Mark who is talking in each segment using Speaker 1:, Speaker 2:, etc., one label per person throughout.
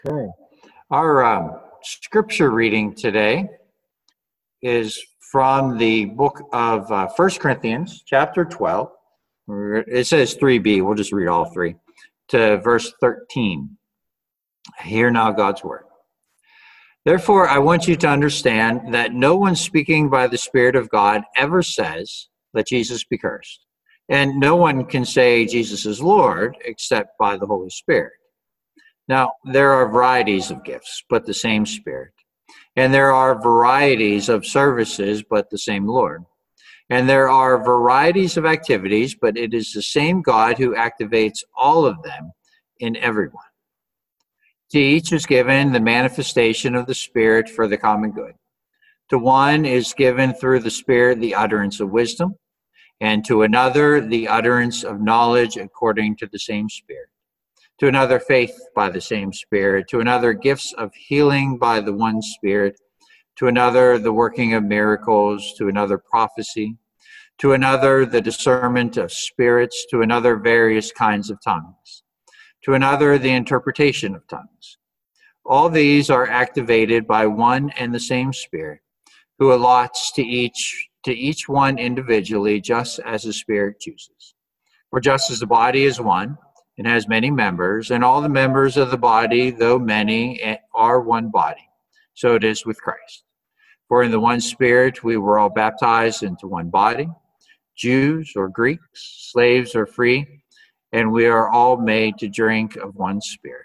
Speaker 1: Okay. Our scripture reading today is from the book of 1 Corinthians, chapter 12. It says 3b. We'll just read all three to verse 13. Hear now God's word. Therefore, I want you to understand that no one speaking by the Spirit of God ever says, "Let Jesus be cursed." And no one can say Jesus is Lord except by the Holy Spirit. Now, there are varieties of gifts, but the same Spirit. And there are varieties of services, but the same Lord. And there are varieties of activities, but it is the same God who activates all of them in everyone. To each is given the manifestation of the Spirit for the common good. To one is given through the Spirit the utterance of wisdom, and to another the utterance of knowledge according to the same Spirit. To another faith by the same Spirit, to another gifts of healing by the one Spirit, to another the working of miracles, to another prophecy, to another the discernment of spirits, to another various kinds of tongues, to another the interpretation of tongues. All these are activated by one and the same Spirit, who allots to each one individually just as the Spirit chooses. For just as the body is one, and has many members, and all the members of the body, though many, are one body. So it is with Christ. For in the one Spirit we were all baptized into one body, Jews or Greeks, slaves or free, and we are all made to drink of one Spirit.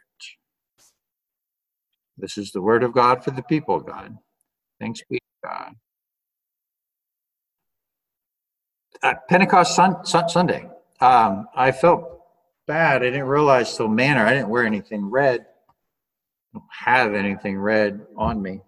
Speaker 1: This is the word of God for the people of God. Thanks be to God. Pentecost Sunday, I felt bad. I didn't realize till manner. I didn't wear anything red. I don't have anything red on me.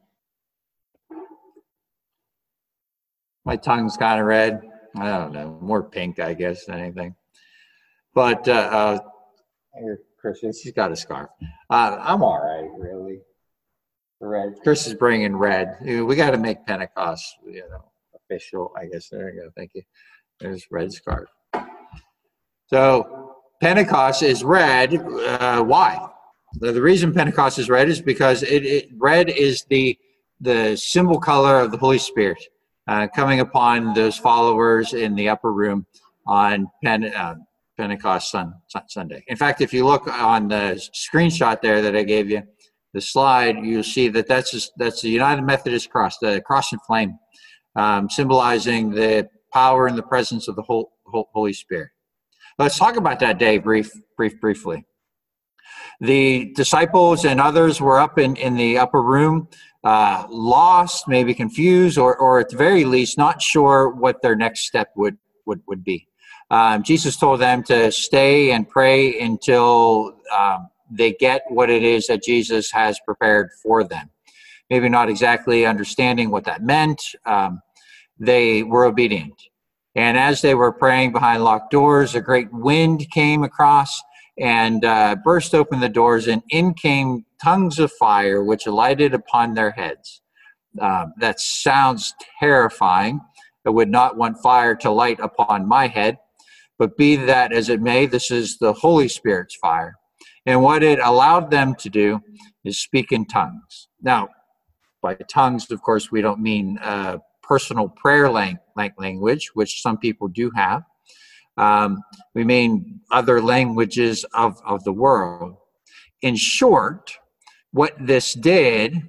Speaker 1: My tongue's kind of red. I don't know, more pink, I guess, than anything. But here, Christian, she's got a scarf. I'm all right, really. Red. Chris is bringing red. We got to make Pentecost, official. I guess there you go. Thank you. There's red scarf. So Pentecost is red. Why? The reason Pentecost is red is because red is the symbol color of the Holy Spirit coming upon those followers in the upper room on Pentecost Sunday. In fact, if you look on the screenshot there that I gave you, the slide, you'll see that's the United Methodist cross, the cross and flame, symbolizing the power and the presence of the Holy Spirit. Let's talk about that day briefly. The disciples and others were up in the upper room, lost, maybe confused, or at the very least, not sure what their next step would be. Jesus told them to stay and pray until they get what it is that Jesus has prepared for them. Maybe not exactly understanding what that meant. They were obedient. And as they were praying behind locked doors, a great wind came across and burst open the doors, and in came tongues of fire, which alighted upon their heads. That sounds terrifying. I would not want fire to light upon my head, but be that as it may, this is the Holy Spirit's fire. And what it allowed them to do is speak in tongues. Now, by tongues, of course, we don't mean personal prayer language, which some people do have. We mean other languages of the world. In short, what this day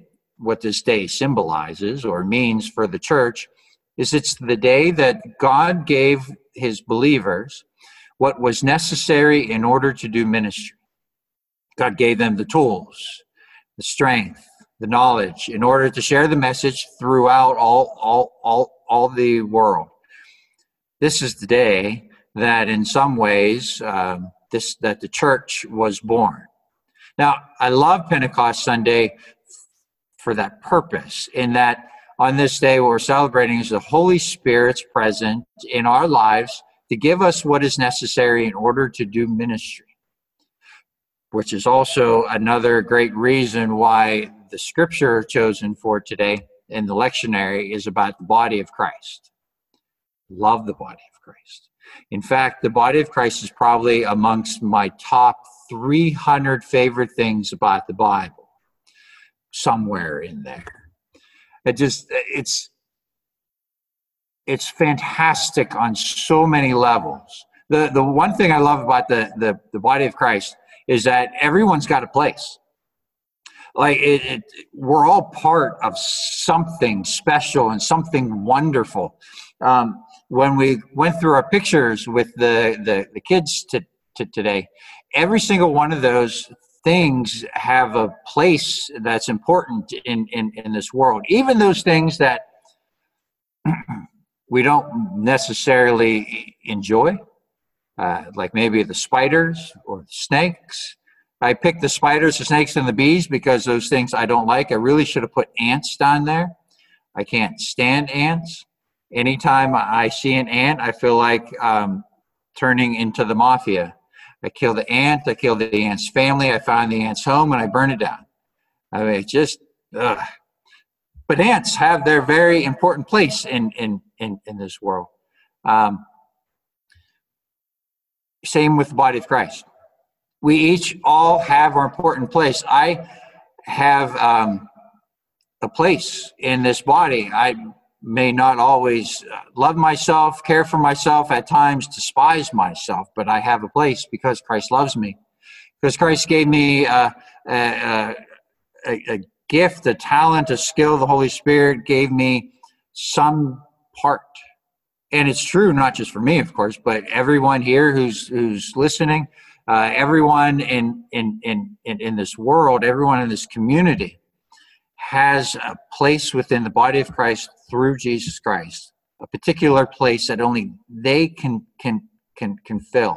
Speaker 1: symbolizes or means for the church is it's the day that God gave his believers what was necessary in order to do ministry. God gave them the tools, the strength, the knowledge in order to share the message throughout all the world. This is the day that in some ways that the church was born. Now, I love Pentecost Sunday for that purpose, in that on this day what we're celebrating is the Holy Spirit's presence in our lives to give us what is necessary in order to do ministry, which is also another great reason why the scripture chosen for today in the lectionary is about the body of Christ. Love the body of Christ. In fact, the body of Christ is probably amongst my top 300 favorite things about the Bible. somewhere in there. It's fantastic on so many levels. The one thing I love about the body of Christ is that everyone's got a place. Like we're all part of something special and something wonderful. When we went through our pictures with the kids today, every single one of those things have a place that's important in this world. Even those things that we don't necessarily enjoy, like maybe the spiders or the snakes. I picked the spiders, the snakes, and the bees because those things I don't like. I really should have put ants down there. I can't stand ants. Anytime I see an ant, I feel like turning into the mafia. I kill the ant, I kill the ant's family, I find the ant's home, and I burn it down. I mean, it's just, ugh. But ants have their very important place in this world. Same with the body of Christ. We each all have our important place. I have a place in this body. I may not always love myself, care for myself, at times despise myself, but I have a place because Christ loves me. Because Christ gave me a gift, a talent, a skill. The Holy Spirit gave me some part. And it's true, not just for me, of course, but everyone here who's listening, everyone in this world, everyone in this community has a place within the body of Christ through Jesus Christ, a particular place that only they can fill.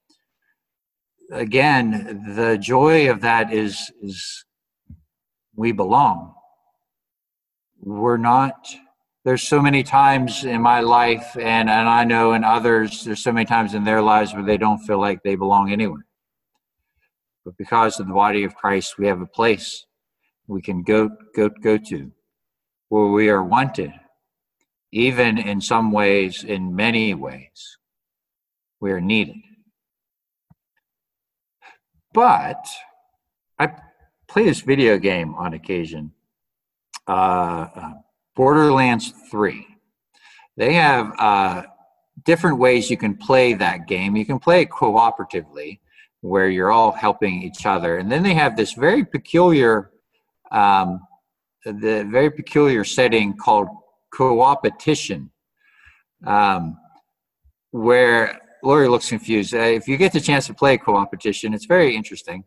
Speaker 1: Again, the joy of that is we belong. We're not. There's so many times in my life, and I know in others, there's so many times in their lives where they don't feel like they belong anywhere. But because of the body of Christ, we have a place we can go to where we are wanted, even in some ways, in many ways, we are needed. But I play this video game on occasion, Borderlands 3. They have different ways you can play that game. You can play it cooperatively, where you're all helping each other. And then they have this very peculiar setting called co-opetition, where Lori looks confused. If you get the chance to play co-opetition, it's very interesting.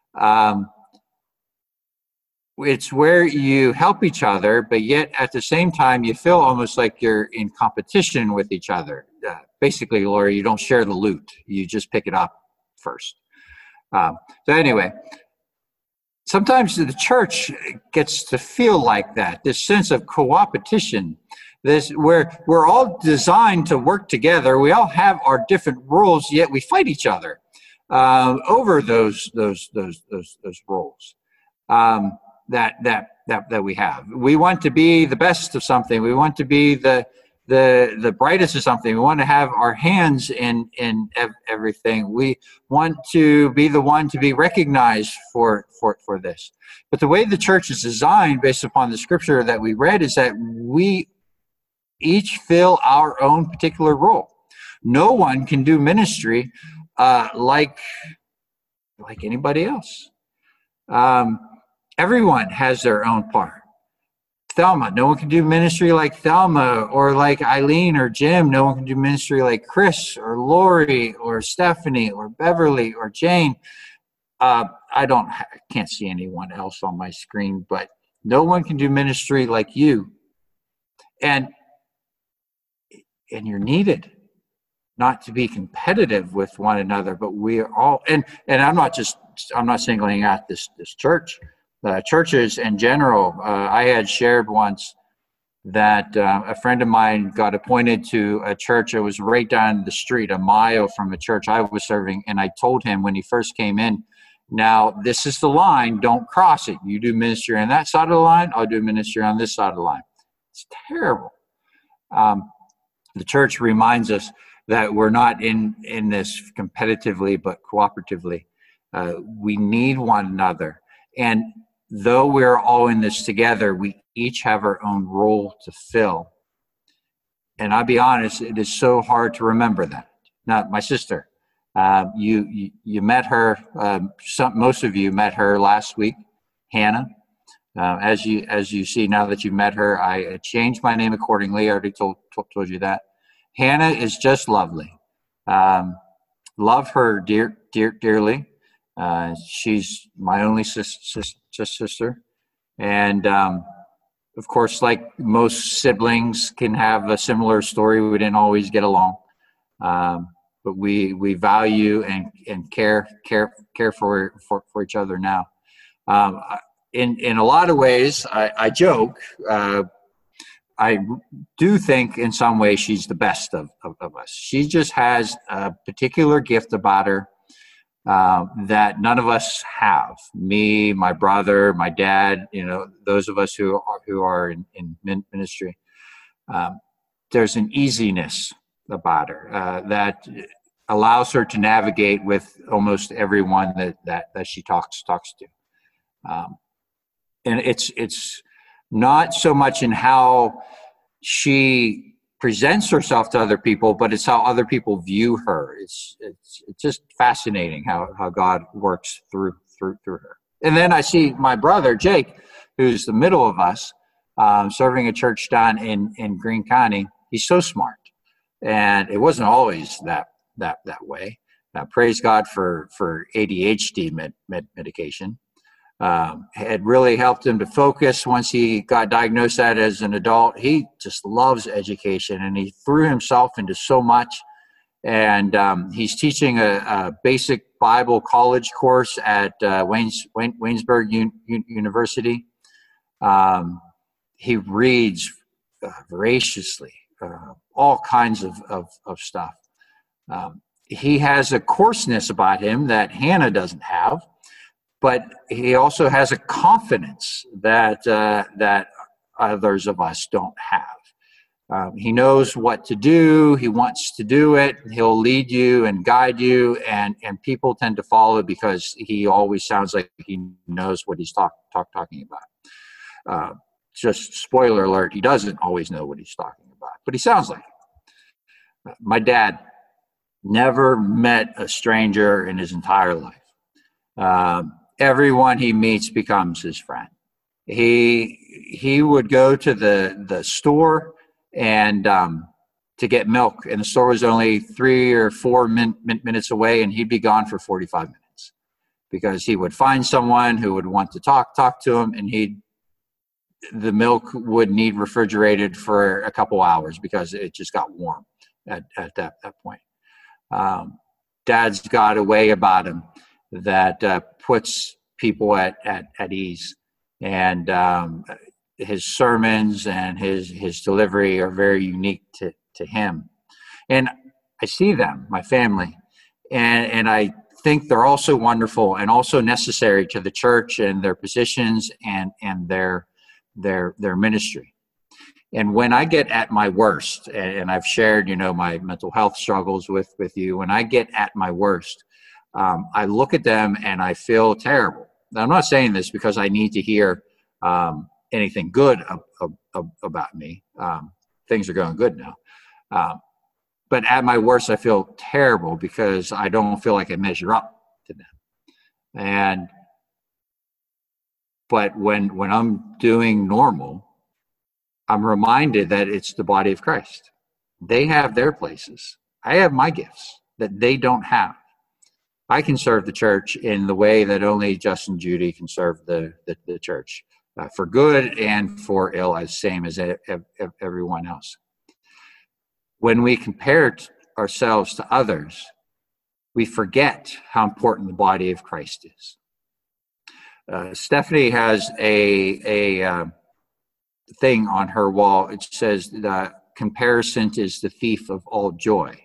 Speaker 1: It's where you help each other, but yet at the same time, you feel almost like you're in competition with each other. Basically, Lori, you don't share the loot. You just pick it up first. So anyway, sometimes the church gets to feel like that, this sense of co-opetition, this where we're all designed to work together. We all have our different roles, yet we fight each other over those roles that we have. We want to be the best of something. We want to be the brightest of something. We want to have our hands in everything. We want to be the one to be recognized for this. But the way the church is designed, based upon the scripture that we read, is that we each fill our own particular role. No one can do ministry like anybody else. Everyone has their own part. Thelma, no one can do ministry like Thelma or like Eileen or Jim. No one can do ministry like Chris or Lori or Stephanie or Beverly or Jane. I can't see anyone else on my screen, but no one can do ministry like you. And you're needed, not to be competitive with one another, but we are all, and I'm not singling out this church. Churches in general. I had shared once that a friend of mine got appointed to a church that was right down the street, a mile from a church I was serving, and I told him when he first came in, now this is the line, don't cross it. You do ministry on that side of the line, I'll do ministry on this side of the line. It's terrible. The church reminds us that we're not in this competitively, but cooperatively. We need one another. And though we're all in this together, we each have our own role to fill. And I'll be honest, it is so hard to remember that. Now, my sister, you met her. Most of you met her last week, Hannah. As you see now that you've met her, I changed my name accordingly. I already told you that. Hannah is just lovely. Love her dearly. She's my only sister, and of course, like most siblings can have a similar story. We didn't always get along, but we value and care for each other now. In a lot of ways, I joke. I do think in some ways she's the best of us. She just has a particular gift about her that none of us have. Me, my brother, my dad, those of us who are in ministry. There's an easiness about her that allows her to navigate with almost everyone that she talks to. And it's not so much in how she presents herself to other people, but it's how other people view her. It's just fascinating how God works through her. And then I see my brother Jake, who's the middle of us, serving a church down in Greene County. He's so smart, and it wasn't always that way. Praise God for ADHD medication. It really helped him to focus once he got diagnosed that as an adult. He just loves education, and he threw himself into so much. And he's teaching a basic Bible college course at Waynesburg University. He reads voraciously, all kinds of stuff. He has a coarseness about him that Hannah doesn't have. But he also has a confidence that others of us don't have. He knows what to do. He wants to do it. He'll lead you and guide you, and people tend to follow because he always sounds like he knows what he's talking about. Just spoiler alert, he doesn't always know what he's talking about, but he sounds like it. My dad never met a stranger in his entire life. Everyone he meets becomes his friend. He would go to the store and to get milk, and the store was only 3 or 4 minutes away, and he'd be gone for 45 minutes because he would find someone who would want to talk to him, and the milk would need refrigerated for a couple hours because it just got warm at that point. Dad's got a way about him that puts people at ease, and his sermons and his delivery are very unique to him. And I see them, my family, and I think they're also wonderful and also necessary to the church and their positions and their ministry. And when I get at my worst, and I've shared, my mental health struggles with you, when I get at my worst, I look at them and I feel terrible. Now, I'm not saying this because I need to hear anything good about me. Things are going good now. But at my worst, I feel terrible because I don't feel like I measure up to them. But when I'm doing normal, I'm reminded that it's the body of Christ. They have their places. I have my gifts that they don't have. I can serve the church in the way that only Justin Judy can serve the church, for good and for ill, as same as everyone else. When we compare ourselves to others, we forget how important the body of Christ is. Stephanie has a thing on her wall. It says that comparison is the thief of all joy.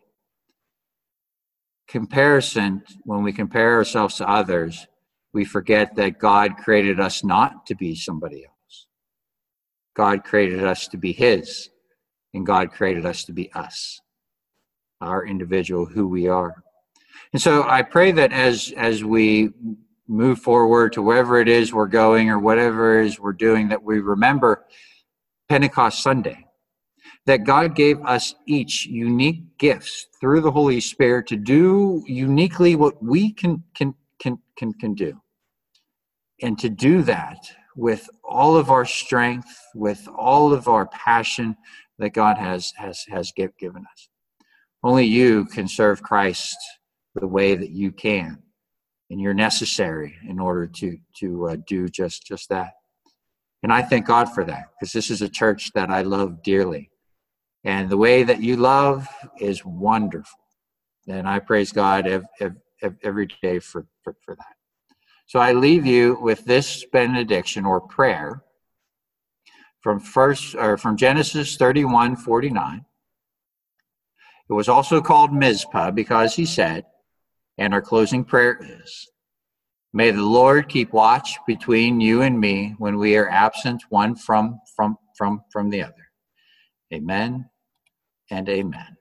Speaker 1: Comparison, when we compare ourselves to others, we forget that God created us not to be somebody else. God created us to be His, and God created us to be us, our individual, who we are. And so I pray that as we move forward to wherever it is we're going or whatever it is we're doing, that we remember Pentecost Sunday, that God gave us each unique gifts through the Holy Spirit to do uniquely what we can do. And to do that with all of our strength, with all of our passion that God has given us. Only you can serve Christ the way that you can, and you're necessary in order to do just that. And I thank God for that, because this is a church that I love dearly. And the way that you love is wonderful. And I praise God every day for that. So I leave you with this benediction or prayer from Genesis 31:49. It was also called Mizpah because he said, and our closing prayer is, may the Lord keep watch between you and me when we are absent one from the other. Amen and amen.